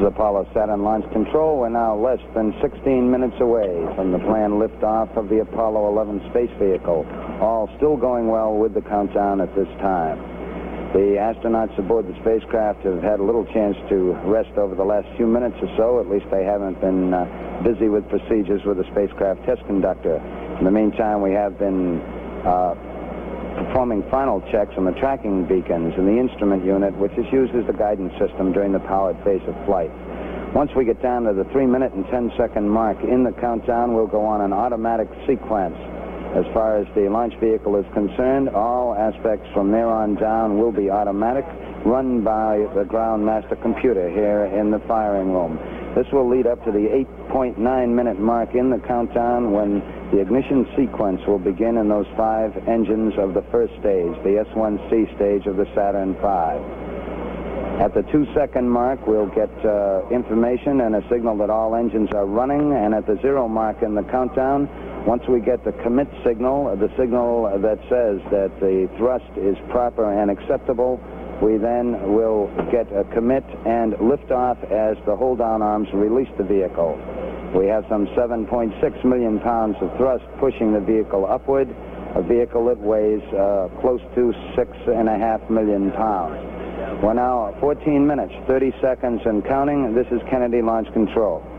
is Apollo Saturn Launch Control. We're now less than 16 minutes away from the planned liftoff of the Apollo 11 space vehicle. All still going well with the countdown at this time. The astronauts aboard the spacecraft have had a little chance to rest over the last few minutes or so. At least they haven't been busy with procedures with the spacecraft test conductor. In the meantime, we have been performing final checks on the tracking beacons in the instrument unit, which is used as the guidance system during the powered phase of flight. Once we get down to the 3-minute and 10-second mark in the countdown, we'll go on an automatic sequence. As far as the launch vehicle is concerned, all aspects from there on down will be automatic, run by the ground master computer here in the firing room. This will lead up to the 8.9-minute mark in the countdown when the ignition sequence will begin in those 5 engines of the first stage, the S1C stage of the Saturn V. At the 2-second mark, we'll get information and a signal that all engines are running, and at the 0 mark in the countdown, once we get the commit signal, the signal that says that the thrust is proper and acceptable, we then will get a commit and liftoff as the hold-down arms release the vehicle. We have some 7.6 million pounds of thrust pushing the vehicle upward, a vehicle that weighs close to 6.5 million pounds. We're now 14 minutes, 30 seconds and counting. This is Kennedy Launch Control.